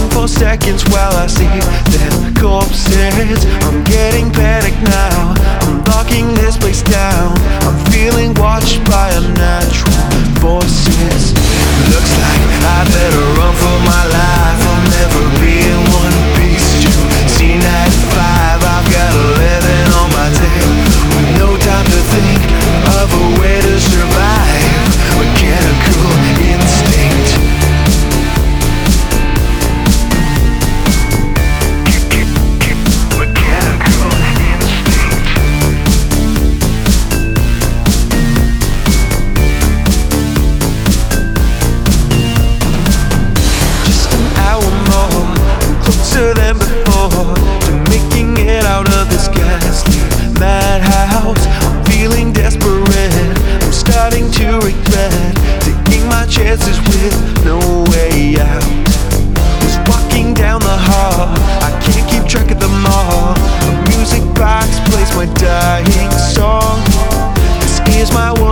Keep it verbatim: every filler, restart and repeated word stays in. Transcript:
for seconds while I see their corpses. I'm getting panic now, I'm locking this place down. I'm feeling watched by unnatural forces. Looks like I better run for my life. I'll never be in one piece. You see at five, I've got eleven on my tail, with no time to think of a way to survive. Mechanical instinct. Than before, to making it out of this ghastly madhouse. I'm feeling desperate, I'm starting to regret taking my chances with no way out. Was walking down the hall, I can't keep track of them all. A music box plays my dying song. This is my world.